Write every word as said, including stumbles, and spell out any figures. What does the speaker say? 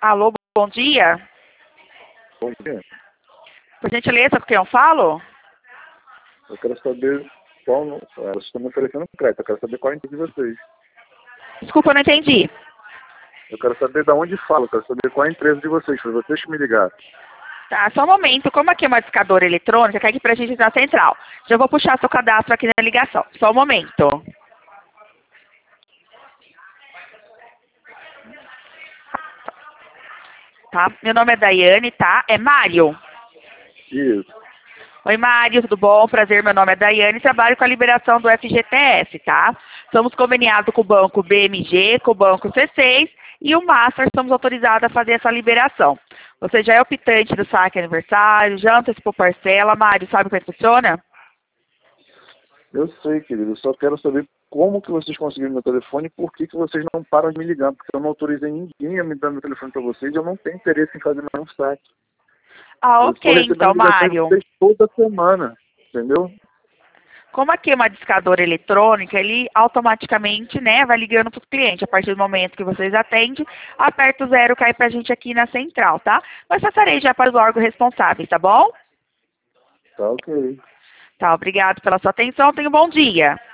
Alô, bom dia. Bom dia. Por gentileza, com quem eu falo? Eu quero saber qual... Vocês estão me oferecendo crédito. Eu quero saber qual é a empresa de vocês. Desculpa, eu não entendi. Eu quero saber de onde fala. Eu quero saber qual é a empresa de vocês. Foi vocês que me ligaram. Tá, só um momento. Como aqui é uma discadora eletrônica, quer que pra gente na central. Já vou puxar seu cadastro aqui na ligação. Só um momento. Tá, meu nome é Daiane, tá? É Mário. Isso. Oi, Mário, tudo bom? Prazer, meu nome é Daiane e trabalho com a liberação do F G T S, tá? Somos conveniados com o banco B M G, com o banco C seis e o Master, estamos autorizados a fazer essa liberação. Você já é optante do saque aniversário, já antecipou parcela. Mário, sabe como é que funciona? Eu sei, querido. Eu só quero saber como que vocês conseguiram meu telefone e por que que vocês não param de me ligar. Porque eu não autorizei ninguém a me dar meu telefone para vocês e eu não tenho interesse em fazer mais um saque. Ah, Eu estou ok, recebendo então, ligações de Mário. vocês toda semana. Entendeu? Como aqui é uma discadora eletrônica, ele automaticamente, né, vai ligando para os clientes. A partir do momento que vocês atendem, aperta o zero, cai para a gente aqui na central, tá? Mas passarei já para os órgãos responsáveis, tá bom? Tá ok. Tá, obrigado pela sua atenção. Tenha um bom dia.